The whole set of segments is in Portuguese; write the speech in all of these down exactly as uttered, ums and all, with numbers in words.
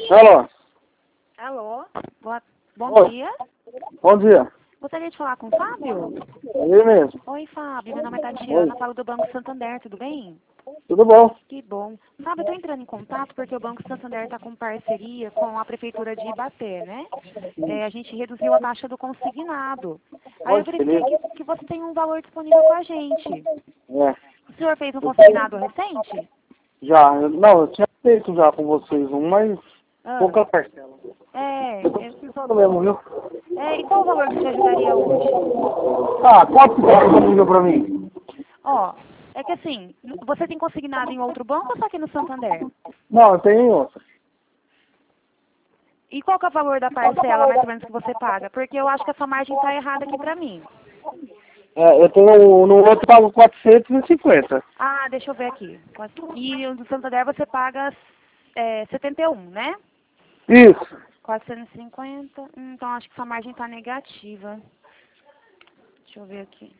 Alô? Alô? Boa... Bom Oi. dia. Bom dia. Gostaria de falar com o Fábio? É ele mesmo. Oi, Fábio. Meu nome é Tatiana, falo do Banco Santander, tudo bem? Tudo bom? Que bom. Fábio, eu tô entrando em contato porque o Banco Santander está com parceria com a Prefeitura de Ibaté, né? É, a gente reduziu a taxa do consignado. Aí eu Pode verifiquei ser. que, que você tem um valor disponível com a gente. É. O senhor fez um consignado recente? Já. eu- Não, eu tinha feito já com vocês um, mas Ah, pouca parcela. é, Eu tô é, precisando mesmo, viu? é. E qual o valor que te ajudaria hoje? Ah, quanto que tá disponível pra mim? Ó, é que assim, você tem consignado em outro banco ou só aqui no Santander? Não, eu tenho outra. E qual que é o valor da parcela, mais ou menos, que você paga? Porque eu acho que essa margem está errada aqui pra mim. É, eu tenho no outro eu pago quatrocentos e cinquenta. Ah, deixa eu ver aqui. E no Santander você paga é, setenta e um, né? Isso. quatrocentos e cinquenta. Hum, então acho que essa margem está negativa. Deixa eu ver aqui.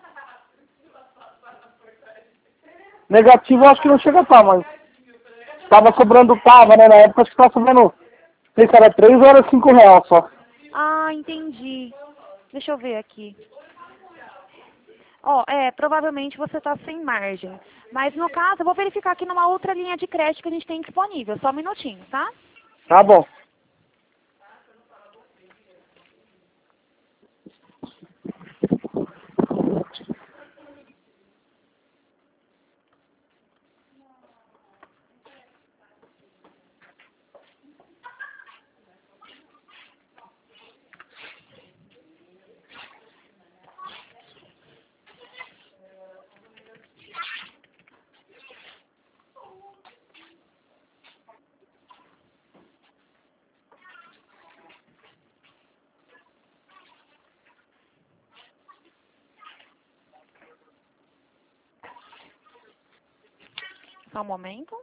Negativo eu acho que não chega a estar, mas tava sobrando, tava, né? Na época acho que tava sobrando, não sei se era três ou era cinco reais só. Ah, entendi. Deixa eu ver aqui. Ó, é, provavelmente você está sem margem. Mas no caso, eu vou verificar aqui numa outra linha de crédito que a gente tem disponível. Só um minutinho, tá? Tá bom. Só um momento.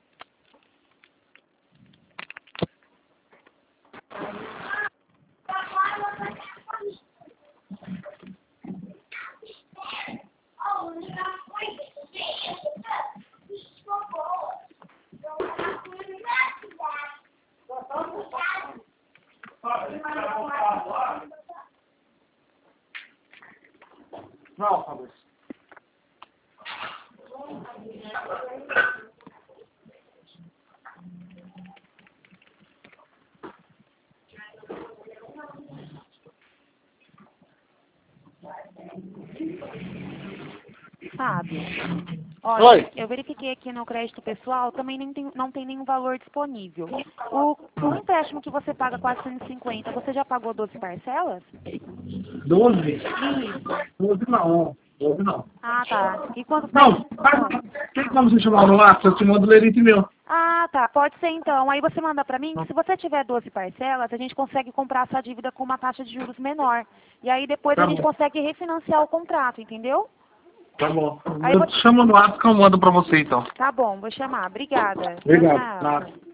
Não, Fabrício. Fábio. Olha, Oi. eu verifiquei aqui no crédito pessoal, também não tem, não tem nenhum valor disponível. O, o empréstimo que você paga quatrocentos e cinquenta, você já pagou doze parcelas? doze? Isso. doze não. doze não. Ah, tá. E quantos Não, parcelas? faz- tem como você chamar no WhatsApp? Eu te mando o lerite meu. Ah, tá. Pode ser então. Aí você manda pra mim que se você tiver doze parcelas, a gente consegue comprar essa dívida com uma taxa de juros menor. E aí depois Tá a gente bom. consegue refinanciar o contrato, entendeu? Tá bom. Aí Eu vou... te chamo no WhatsApp que eu mando pra você então. Tá bom, vou chamar. Obrigada. Tchau, Obrigado. tchau. Nada.